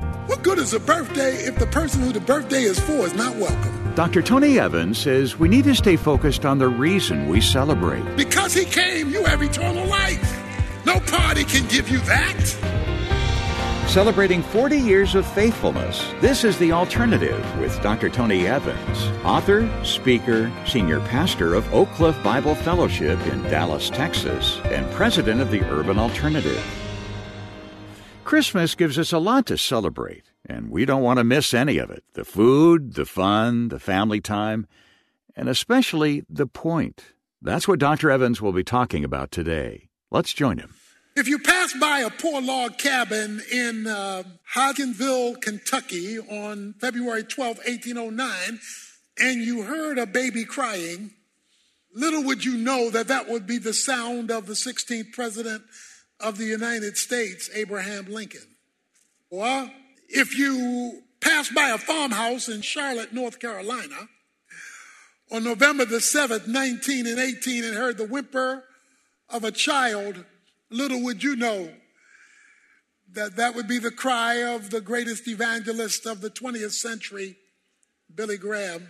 What good is a birthday if the person who the birthday is for is not welcome? Dr. Tony Evans says we need to stay focused on the reason we celebrate. Because he came, you have eternal life. No party can give you that. Celebrating 40 years of faithfulness, this is The Alternative with Dr. Tony Evans, author, speaker, senior pastor of Oak Cliff Bible Fellowship in Dallas, Texas, and president of the Urban Alternative. Christmas gives us a lot to celebrate, and we don't want to miss any of it. The food, the fun, the family time, and especially the point. That's what Dr. Evans will be talking about today. Let's join him. If you pass by a poor log cabin in Hodgenville, Kentucky on February 12, 1809, and you heard a baby crying, little would you know that that would be the sound of the 16th president of the United States, Abraham Lincoln. Or if you pass by a farmhouse in Charlotte, North Carolina, on November the 7th, 1918, and heard the whimper of a child, little would you know that that would be the cry of the greatest evangelist of the 20th century, Billy Graham.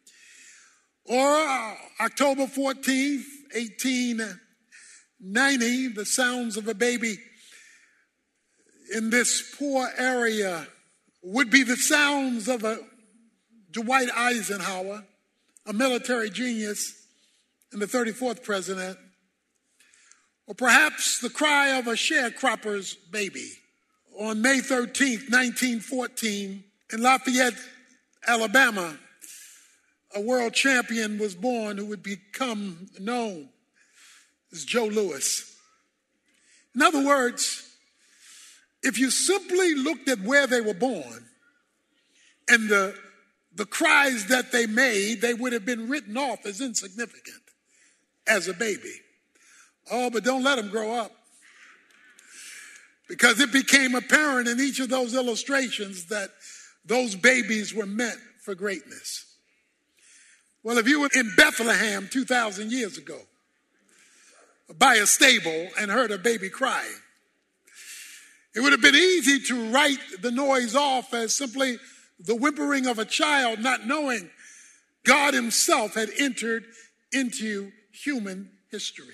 Or October 14th, 1890, the sounds of a baby in this poor area would be the sounds of a Dwight Eisenhower, a military genius and the 34th president. Or perhaps the cry of a sharecropper's baby. On May 13th, 1914, in Lafayette, Alabama, a world champion was born who would become known as Joe Louis. In other words, if you simply looked at where they were born and the cries that they made, they would have been written off as insignificant as a baby. Oh, but don't let them grow up. Because it became apparent in each of those illustrations that those babies were meant for greatness. Well, if you were in Bethlehem 2,000 years ago, by a stable and heard a baby crying, it would have been easy to write the noise off as simply the whimpering of a child, not knowing God himself had entered into human history.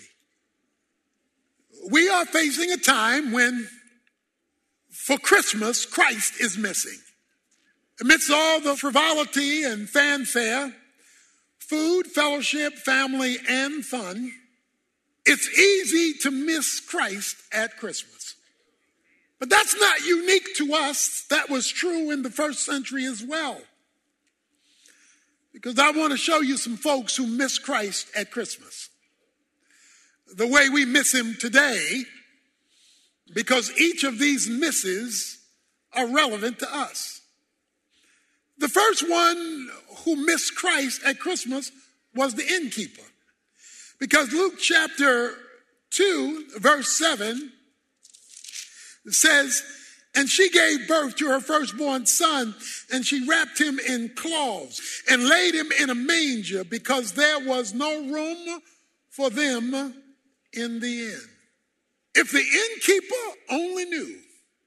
We are facing a time when, for Christmas, Christ is missing. Amidst all the frivolity and fanfare, food, fellowship, family, and fun, it's easy to miss Christ at Christmas. But that's not unique to us. That was true in the first century as well. Because I want to show you some folks who miss Christ at Christmas. The way we miss him today, because each of these misses are relevant to us. The first one who missed Christ at Christmas was the innkeeper. Because Luke chapter 2, verse 7 says, "And she gave birth to her firstborn son, and she wrapped him in cloths and laid him in a manger because there was no room for them in the inn." If the innkeeper only knew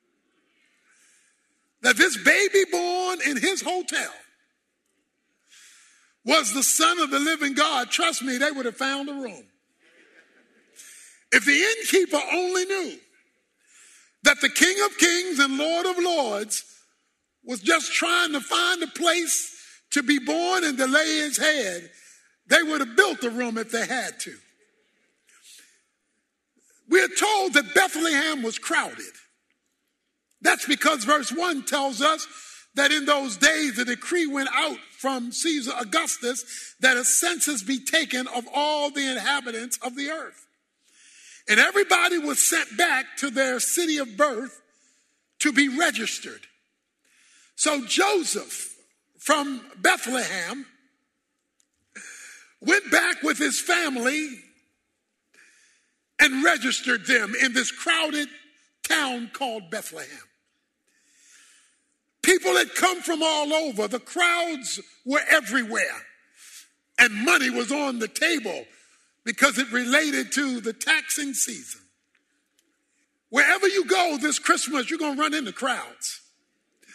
that this baby born in his hotel was the Son of the living God, trust me, they would have found a room. If the innkeeper only knew that the King of Kings and Lord of Lords was just trying to find a place to be born and to lay his head, they would have built a room if they had to. We're told that Bethlehem was crowded. That's because verse 1 tells us that in those days the decree went out from Caesar Augustus that a census be taken of all the inhabitants of the earth. And everybody was sent back to their city of birth to be registered. So Joseph from Bethlehem went back with his family and registered them in this crowded town called Bethlehem. People had come from all over. The crowds were everywhere. And money was on the table because it related to the taxing season. Wherever you go this Christmas, you're going to run into crowds.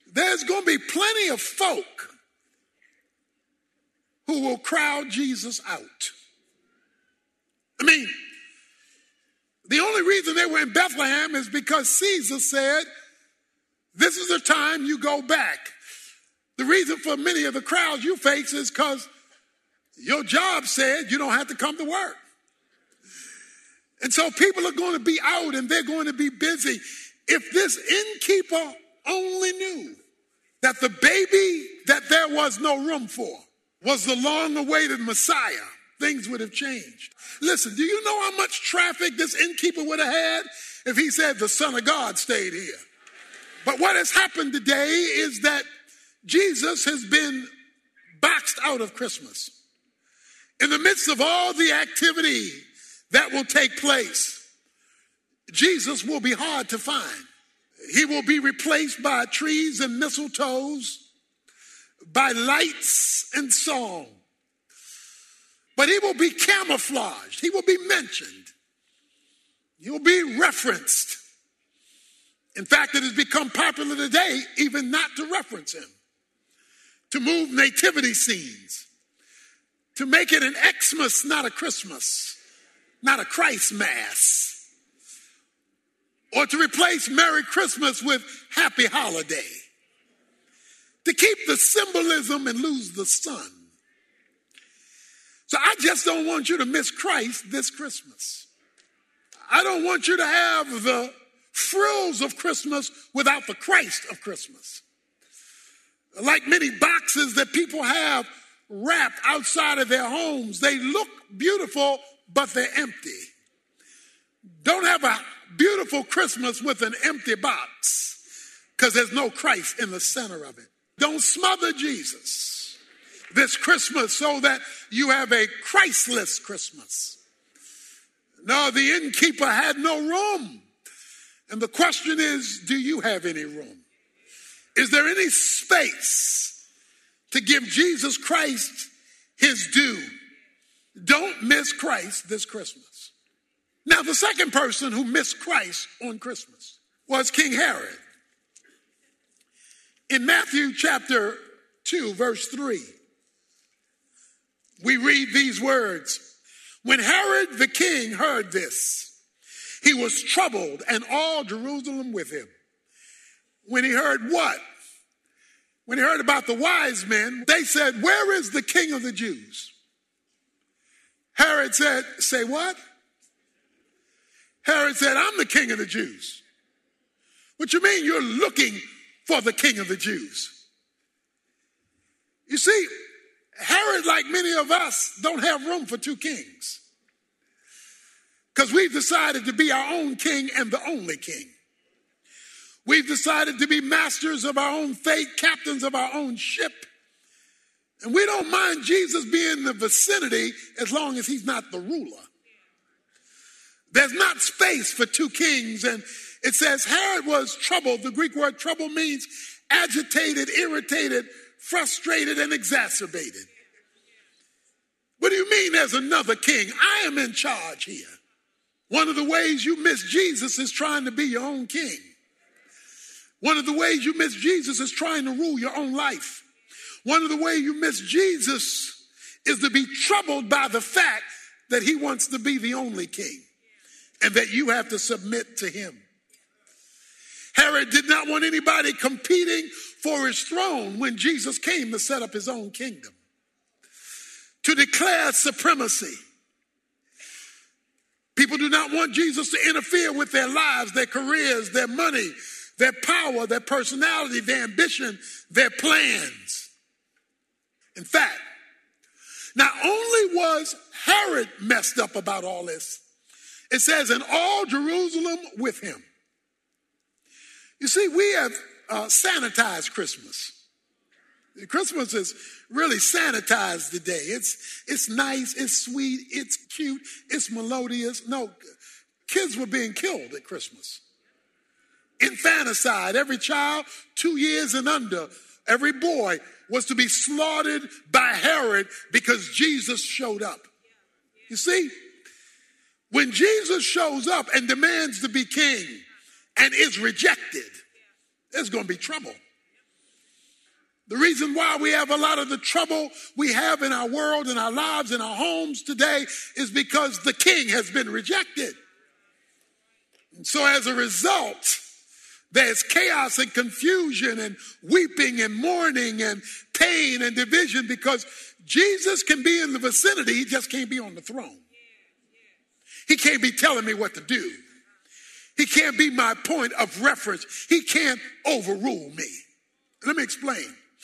there's going to be plenty of folk who will crowd Jesus out. I mean, the only reason they were in Bethlehem is because Caesar said, this is the time you go back. The reason for many of the crowds you face is because your job said you don't have to come to work. And so people are going to be out and they're going to be busy. If this innkeeper only knew that the baby that there was no room for was the long-awaited Messiah, things would have changed. Listen, do you know how much traffic this innkeeper would have had if he said the Son of God stayed here? But what has happened today is that Jesus has been boxed out of Christmas. In the midst of all the activity that will take place, Jesus will be hard to find. He will be replaced by trees and mistletoes, by lights and song. But he will be camouflaged. He will be mentioned. He will be referenced. In fact, it has become popular today even not to reference him, to move nativity scenes, to make it an Xmas, not a Christmas, not a Christ Mass, or to replace Merry Christmas with Happy Holiday, to keep the symbolism and lose the sun. So I just don't want you to miss Christ this Christmas. I don't want you to have the frills of Christmas without the Christ of Christmas. Like many boxes that people have wrapped outside of their homes, they look beautiful, but they're empty. Don't have a beautiful Christmas with an empty box, because there's no Christ in the center of it. Don't smother Jesus this Christmas so that you have a Christless Christmas. No, the innkeeper had no room. And the question is, do you have any room? Is there any space to give Jesus Christ his due? Don't miss Christ this Christmas. Now, the second person who missed Christ on Christmas was King Herod. In Matthew chapter 2, verse 3, we read these words. When Herod the king heard this, he was troubled, and all Jerusalem with him. When he heard what? When he heard about the wise men, they said, where is the king of the Jews? Herod said, say what? Herod said, I'm the king of the Jews. What you mean you're looking for the king of the Jews? You see, Herod, like many of us, don't have room for two kings. Because we've decided to be our own king and the only king. We've decided to be masters of our own fate, captains of our own ship. And we don't mind Jesus being in the vicinity as long as he's not the ruler. There's not space for two kings. And it says Herod was troubled. The Greek word trouble means agitated, irritated, frustrated, and exacerbated. What do you mean there's another king? I am in charge here. One of the ways you miss Jesus is trying to be your own king. One of the ways you miss Jesus is trying to rule your own life. One of the ways you miss Jesus is to be troubled by the fact that he wants to be the only king and that you have to submit to him. Herod did not want anybody competing for his throne when Jesus came to set up his own kingdom, to declare supremacy. People do not want Jesus to interfere with their lives, their careers, their money, their power, their personality, their ambition, their plans. In fact, not only was Herod messed up about all this, it says, and all Jerusalem with him. You see, we have sanitized Christmas. Christmas is really sanitized today. It's nice, it's sweet, it's cute, it's melodious. No, kids were being killed at Christmas. Infanticide, every child 2 years and under, every boy was to be slaughtered by Herod because Jesus showed up. You see, when Jesus shows up and demands to be king and is rejected, there's going to be trouble. The reason why we have a lot of the trouble we have in our world, in our lives, in our homes today is because the king has been rejected. And so as a result, there's chaos and confusion and weeping and mourning and pain and division because Jesus can be in the vicinity, he just can't be on the throne. He can't be telling me what to do. He can't be my point of reference. He can't overrule me. Let me explain.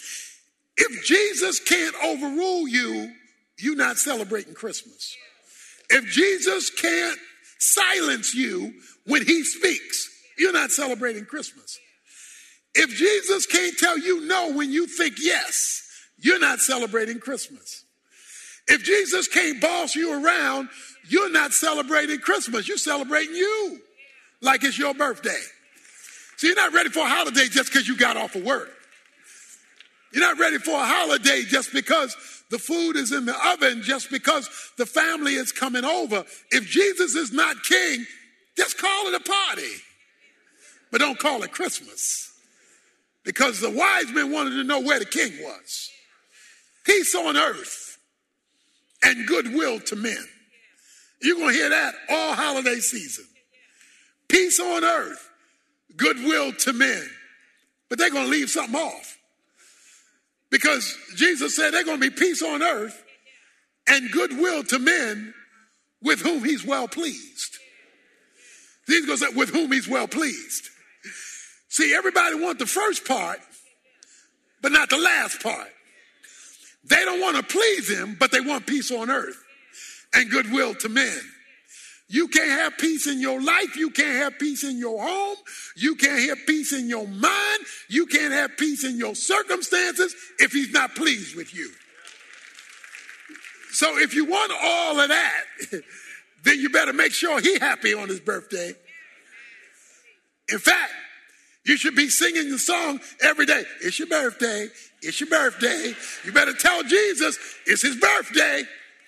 If Jesus can't overrule you, you're not celebrating Christmas. If Jesus can't silence you when he speaks, you're not celebrating Christmas. If Jesus can't tell you no when you think yes, you're not celebrating Christmas. If Jesus can't boss you around, you're not celebrating Christmas. You're celebrating you like it's your birthday. So you're not ready for a holiday just because you got off of work. You're not ready for a holiday just because the food is in the oven, just because the family is coming over. If Jesus is not king, just call it a party. But don't call it Christmas. Because the wise men wanted to know where the king was. Peace on earth and goodwill to men. You're going to hear that all holiday season. Peace on earth, goodwill to men. But they're going to leave something off. Because Jesus said there's going to be peace on earth and goodwill to men with whom he's well pleased. He's going to say with whom he's well pleased. See, everybody wants the first part, but not the last part. They don't want to please him, but they want peace on earth and goodwill to men. You can't have peace in your life. You can't have peace in your home. You can't have peace in your mind. You can't have peace in your circumstances if he's not pleased with you. So if you want all of that, then you better make sure he's happy on his birthday. In fact, you should be singing the song every day. It's your birthday. It's your birthday. You better tell Jesus it's his birthday.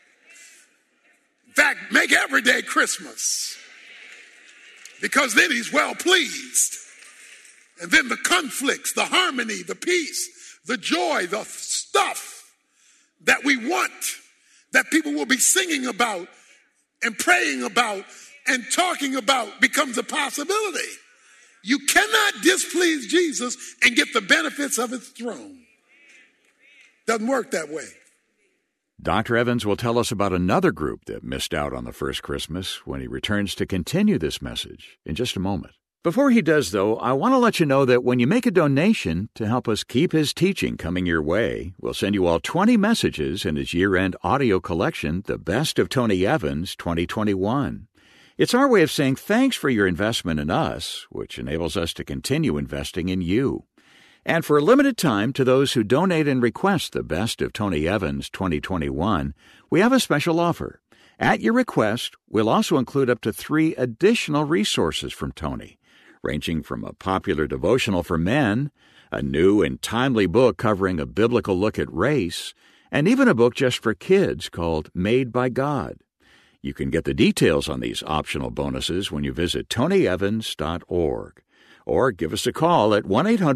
In fact, make every day Christmas. Because then he's well pleased. And then the conflicts, the harmony, the peace, the joy, the stuff that we want, that people will be singing about and praying about and talking about becomes a possibility. You cannot displease Jesus and get the benefits of his throne. Doesn't work that way. Dr. Evans will tell us about another group that missed out on the first Christmas when he returns to continue this message in just a moment. Before he does, though, I want to let you know that when you make a donation to help us keep his teaching coming your way, we'll send you all 20 messages in his year-end audio collection, The Best of Tony Evans 2021. It's our way of saying thanks for your investment in us, which enables us to continue investing in you. And for a limited time, to those who donate and request The Best of Tony Evans 2021, we have a special offer. At your request, we'll also include up to 3 additional resources from Tony, ranging from a popular devotional for men, a new and timely book covering a biblical look at race, and even a book just for kids called Made by God. You can get the details on these optional bonuses when you visit tonyevans.org. Or give us a call at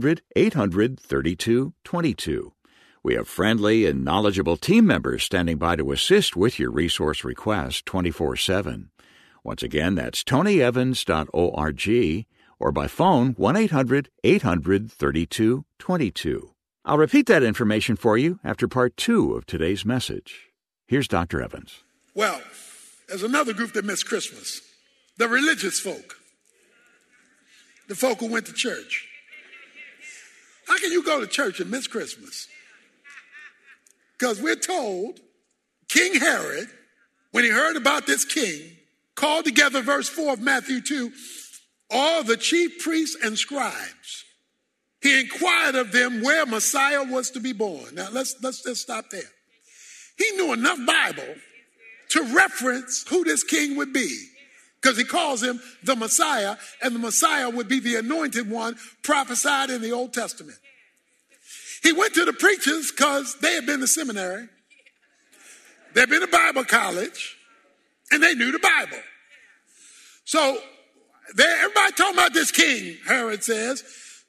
1-800-800-3222. We have friendly and knowledgeable team members standing by to assist with your resource request 24/7. Once again, that's tonyevans.org or by phone 1-800-800-3222. I'll repeat that information for you after part 2 of today's message. Here's Dr. Evans. Well, there's another group that missed Christmas, the religious folk. The folk who went to church. How can you go to church and miss Christmas? Because we're told King Herod, when he heard about this king, called together verse 4 of Matthew 2, all the chief priests and scribes. He inquired of them where Messiah was to be born. Now let's just stop there. He knew enough Bible to reference who this king would be. Because he calls him the Messiah, and the Messiah would be the anointed one prophesied in the Old Testament. He went to the preachers because they had been to seminary, they'd been to Bible college, and they knew the Bible. So everybody talking about this king, Herod says.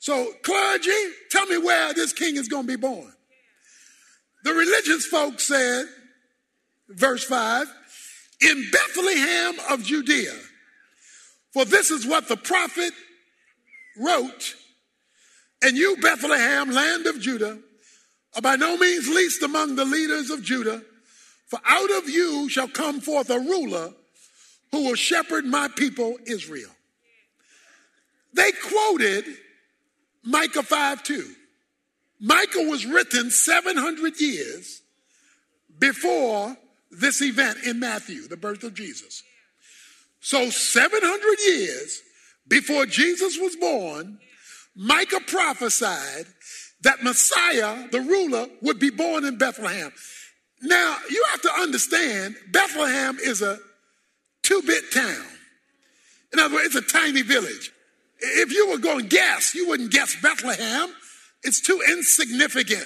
So clergy, tell me where this king is going to be born. The religious folks said, verse 5, in Bethlehem of Judea. For this is what the prophet wrote, and you, Bethlehem, land of Judah, are by no means least among the leaders of Judah, for out of you shall come forth a ruler who will shepherd my people Israel. They quoted Micah 5:2. Micah was written 700 years before this event in Matthew, the birth of Jesus. So 700 years before Jesus was born, Micah prophesied that Messiah, the ruler, would be born in Bethlehem. Now, you have to understand, Bethlehem is a 2-bit town. In other words, it's a tiny village. If you were going to guess, you wouldn't guess Bethlehem. It's too insignificant.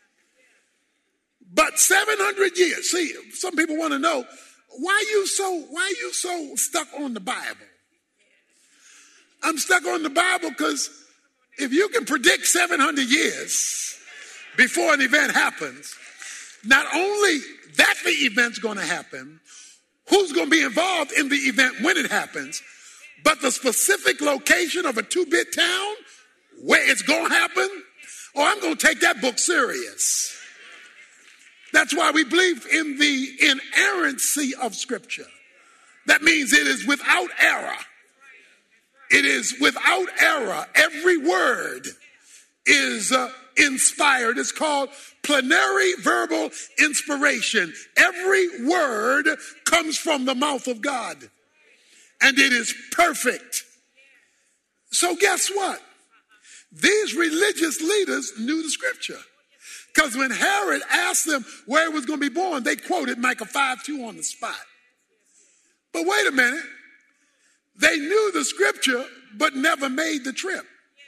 But 700 years. See, some people want to know, why are you so stuck on the Bible? I'm stuck on the Bible because if you can predict 700 years before an event happens, not only that the event's going to happen, who's going to be involved in the event when it happens, but the specific location of a 2-bit town where it's going to happen, I'm going to take that book serious. That's why we believe in the inerrancy of Scripture. That means it is without error. It is without error. Every word is inspired. It's called plenary verbal inspiration. Every word comes from the mouth of God. And it is perfect. So guess what? These religious leaders knew the Scripture. Because when Herod asked them where he was going to be born, they quoted Micah 5:2 on the spot. But wait a minute. They knew the Scripture, but never made the trip.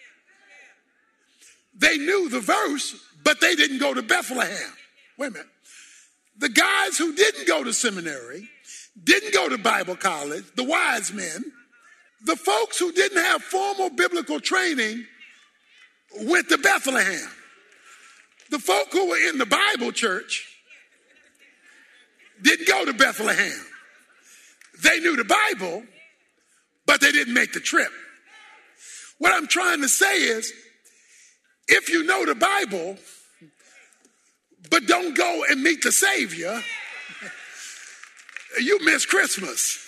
They knew the verse, but they didn't go to Bethlehem. Wait a minute. The guys who didn't go to seminary, didn't go to Bible college, the wise men, the folks who didn't have formal biblical training went to Bethlehem. The folk who were in the Bible church didn't go to Bethlehem. They knew the Bible, but they didn't make the trip. What I'm trying to say is, if you know the Bible, but don't go and meet the Savior, you miss Christmas.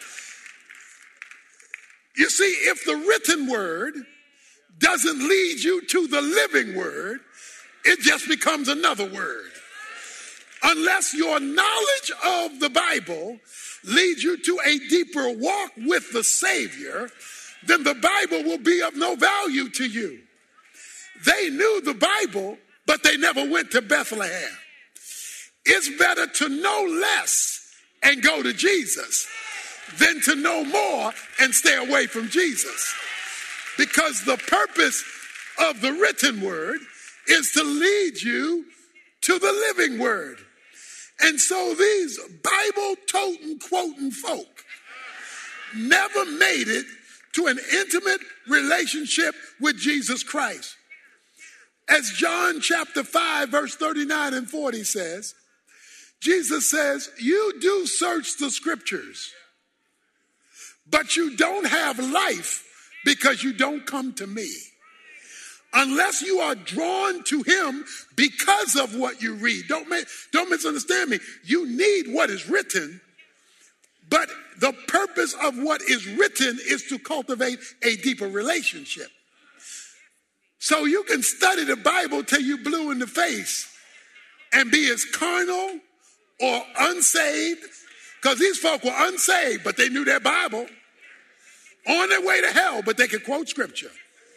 You see, if the written word doesn't lead you to the living word, it just becomes another word. Unless your knowledge of the Bible leads you to a deeper walk with the Savior, then the Bible will be of no value to you. They knew the Bible, but they never went to Bethlehem. It's better to know less and go to Jesus than to know more and stay away from Jesus. Because the purpose of the written word is to lead you to the living word. And so these Bible-toting, quoting folk never made it to an intimate relationship with Jesus Christ. As John chapter 5, verse 39 and 40 says, Jesus says, you do search the Scriptures, but you don't have life because you don't come to me. Unless you are drawn to him because of what you read. Don't misunderstand me. You need what is written, but the purpose of what is written is to cultivate a deeper relationship. So you can study the Bible till you blue in the face and be as carnal or unsaved, because these folk were unsaved, but they knew their Bible, on their way to hell, but they could quote Scripture.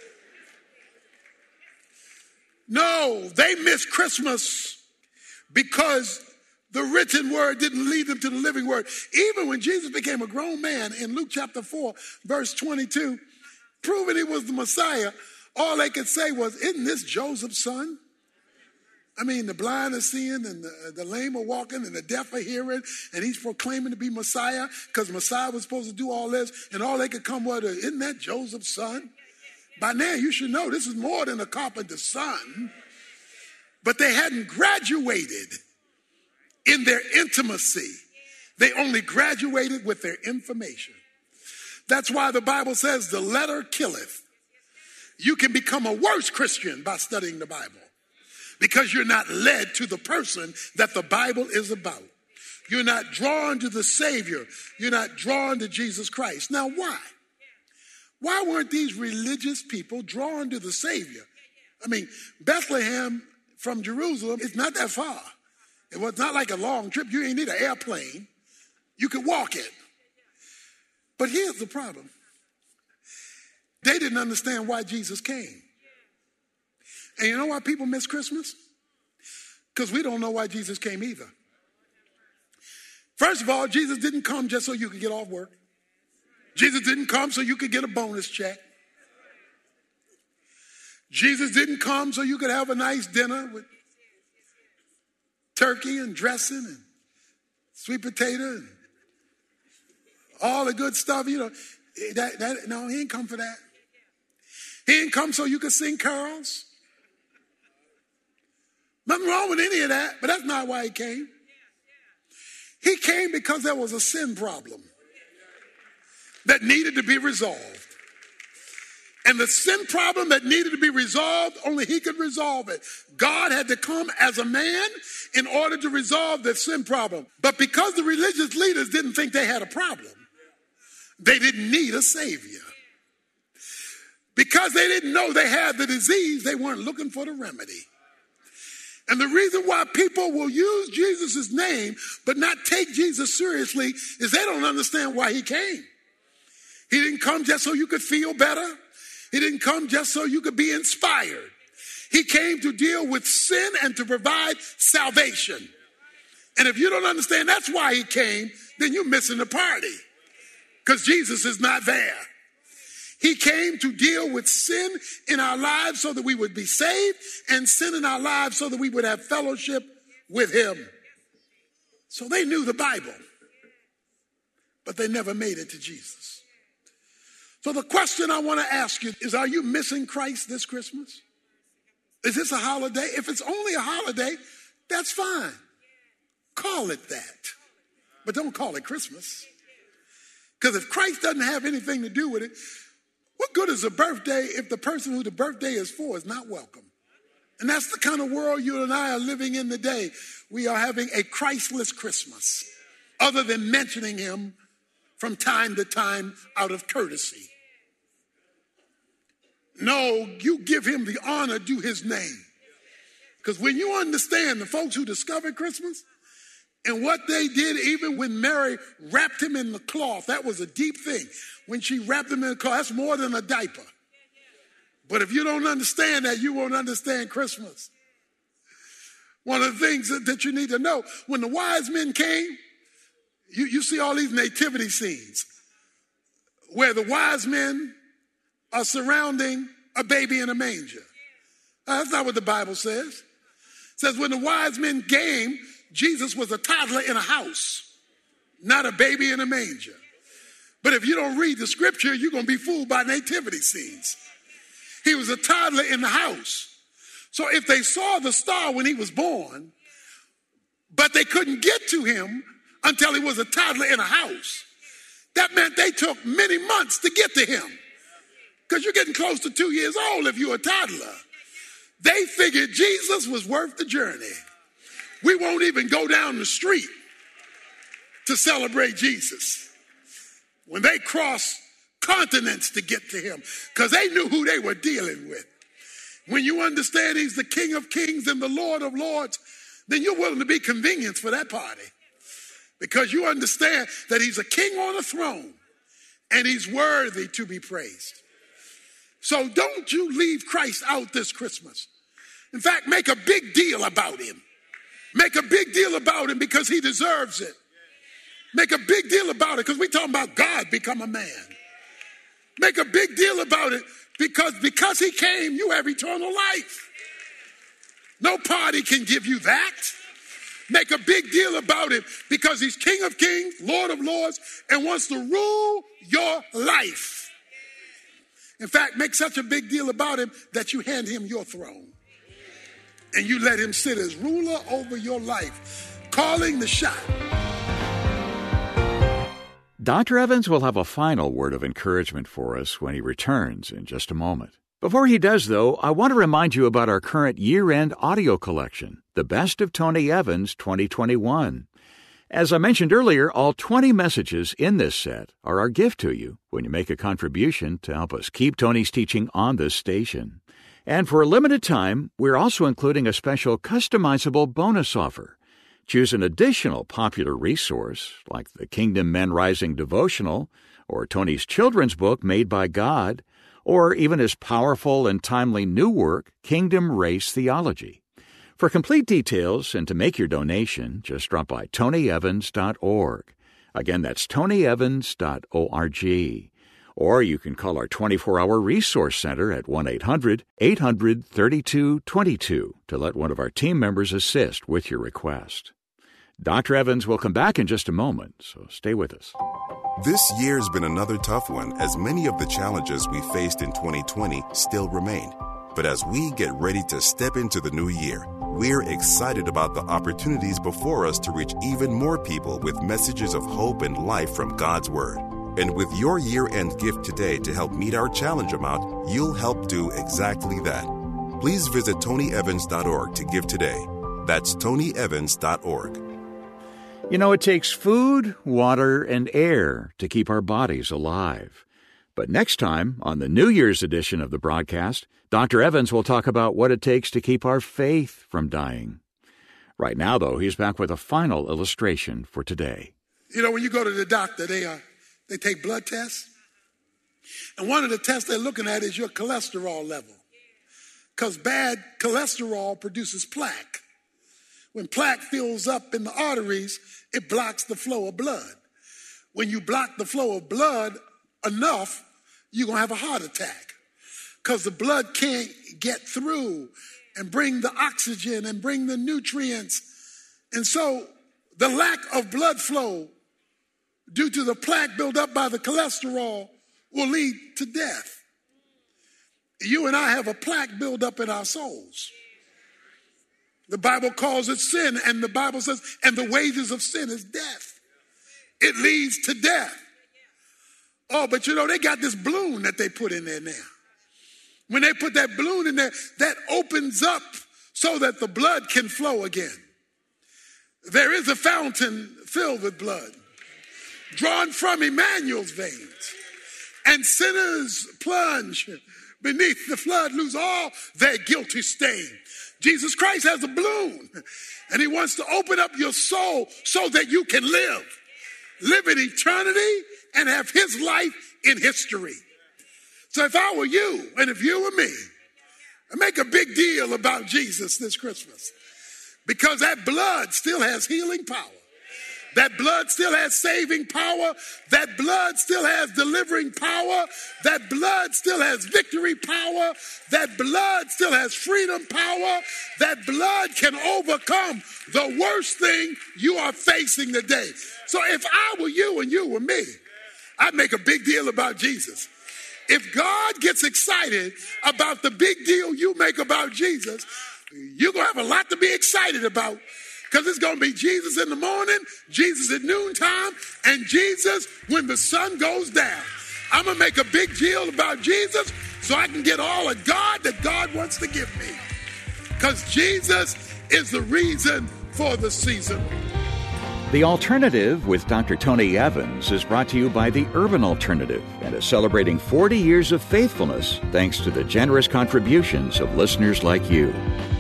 No, they missed Christmas because the written word didn't lead them to the living word. Even when Jesus became a grown man in Luke chapter 4, verse 22, proving he was the Messiah, all they could say was, isn't this Joseph's son? I mean, the blind are seeing and the lame are walking and the deaf are hearing, and he's proclaiming to be Messiah because Messiah was supposed to do all this, and all they could come with, isn't that Joseph's son? By now you should know this is more than a carpenter's son. But they hadn't graduated in their intimacy. They only graduated with their information. That's why the Bible says the letter killeth. You can become a worse Christian by studying the Bible because you're not led to the person that the Bible is about. You're not drawn to the Savior. You're not drawn to Jesus Christ. Now, why? Why weren't these religious people drawn to the Savior? I mean, Bethlehem from Jerusalem is not that far. It was not like a long trip. You ain't need an airplane. You could walk it. But here's the problem. They didn't understand why Jesus came. And you know why people miss Christmas? Because we don't know why Jesus came either. First of all, Jesus didn't come just so you could get off work. Jesus didn't come so you could get a bonus check. Jesus didn't come so you could have a nice dinner with turkey and dressing and sweet potato and all the good stuff. You know, no, he didn't come for that. He didn't come so you could sing carols. Nothing wrong with any of that, but that's not why he came. He came because there was a sin problem that needed to be resolved. And the sin problem that needed to be resolved, only he could resolve it. God had to come as a man in order to resolve the sin problem. But because the religious leaders didn't think they had a problem, they didn't need a savior. Because they didn't know they had the disease, they weren't looking for the remedy. And the reason why people will use Jesus' name but not take Jesus seriously is they don't understand why he came. He didn't come just so you could feel better. He didn't come just so you could be inspired. He came to deal with sin and to provide salvation. And if you don't understand that's why he came, then you're missing the party. Because Jesus is not there. He came to deal with sin in our lives so that we would be saved, and sin in our lives so that we would have fellowship with him. So they knew the Bible, but they never made it to Jesus. So the question I want to ask you is, are you missing Christ this Christmas? Is this a holiday? If it's only a holiday, that's fine. Call it that. But don't call it Christmas. Because if Christ doesn't have anything to do with it, what good is a birthday if the person who the birthday is for is not welcome? And that's the kind of world you and I are living in today. We are having a Christless Christmas, other than mentioning him from time to time out of courtesy. No, you give him the honor due his name. Because when you understand the folks who discovered Christmas and what they did, even when Mary wrapped him in the cloth, that was a deep thing. When she wrapped him in the cloth, that's more than a diaper. But if you don't understand that, you won't understand Christmas. One of the things that you need to know, when the wise men came, you see all these nativity scenes where the wise men are surrounding a baby in a manger. That's not what the Bible says. It says when the wise men came, Jesus was a toddler in a house, not a baby in a manger. But if you don't read the scripture, you're going to be fooled by nativity scenes. He was a toddler in the house. So if they saw the star when he was born, but they couldn't get to him until he was a toddler in a house, that meant they took many months to get to him. Because you're getting close to 2 years old if you're a toddler. They figured Jesus was worth the journey. We won't even go down the street to celebrate Jesus. When they crossed continents to get to him, because they knew who they were dealing with. When you understand he's the King of Kings and the Lord of Lords, then you're willing to be convenienced for that party. Because you understand that he's a king on a throne and he's worthy to be praised. So don't you leave Christ out this Christmas. In fact, make a big deal about him. Make a big deal about him because he deserves it. Make a big deal about it because we're talking about God become a man. Make a big deal about it because he came, you have eternal life. No party can give you that. Make a big deal about it because he's King of Kings, Lord of Lords, and wants to rule your life. In fact, make such a big deal about him that you hand him your throne. And you let him sit as ruler over your life, calling the shot. Dr. Evans will have a final word of encouragement for us when he returns in just a moment. Before he does, though, I want to remind you about our current year-end audio collection, The Best of Tony Evans 2021. As I mentioned earlier, all 20 messages in this set are our gift to you when you make a contribution to help us keep Tony's teaching on this station. And for a limited time, we're also including a special customizable bonus offer. Choose an additional popular resource, like the Kingdom Men Rising devotional, or Tony's children's book, Made by God, or even his powerful and timely new work, Kingdom Race Theology. For complete details and to make your donation, just drop by tonyevans.org. Again, that's tonyevans.org. Or you can call our 24-hour resource center at 1-800-800-3222 to let one of our team members assist with your request. Dr. Evans will come back in just a moment, so stay with us. This year's been another tough one, as many of the challenges we faced in 2020 still remain. But as we get ready to step into the new year, we're excited about the opportunities before us to reach even more people with messages of hope and life from God's Word. And with your year-end gift today to help meet our challenge amount, you'll help do exactly that. Please visit tonyevans.org to give today. That's tonyevans.org. You know, it takes food, water, and air to keep our bodies alive. But next time, on the New Year's edition of the broadcast, Dr. Evans will talk about what it takes to keep our faith from dying. Right now, though, he's back with a final illustration for today. You know, when you go to the doctor, they take blood tests. And one of the tests they're looking at is your cholesterol level. Because bad cholesterol produces plaque. When plaque fills up in the arteries, it blocks the flow of blood. When you block the flow of blood enough, you're going to have a heart attack. Because the blood can't get through and bring the oxygen and bring the nutrients. And so the lack of blood flow due to the plaque built up by the cholesterol will lead to death. You and I have a plaque built up in our souls. The Bible calls it sin, and the Bible says, and the wages of sin is death. It leads to death. Oh, but you know, they got this balloon that they put in there now. When they put that balloon in there, that opens up so that the blood can flow again. There is a fountain filled with blood, drawn from Emmanuel's veins, and sinners plunge beneath the flood, lose all their guilty stain. Jesus Christ has a balloon, and he wants to open up your soul so that you can live in eternity and have his life in history. So if I were you, and if you were me, I'd make a big deal about Jesus this Christmas, because that blood still has healing power. That blood still has saving power. That blood still has delivering power. That blood still has victory power. That blood still has freedom power. That blood can overcome the worst thing you are facing today. So if I were you and you were me, I'd make a big deal about Jesus. If God gets excited about the big deal you make about Jesus, you're going to have a lot to be excited about. Because it's going to be Jesus in the morning, Jesus at noontime, and Jesus when the sun goes down. I'm going to make a big deal about Jesus so I can get all of God that God wants to give me. Because Jesus is the reason for the season. The Alternative with Dr. Tony Evans is brought to you by the Urban Alternative and is celebrating 40 years of faithfulness thanks to the generous contributions of listeners like you.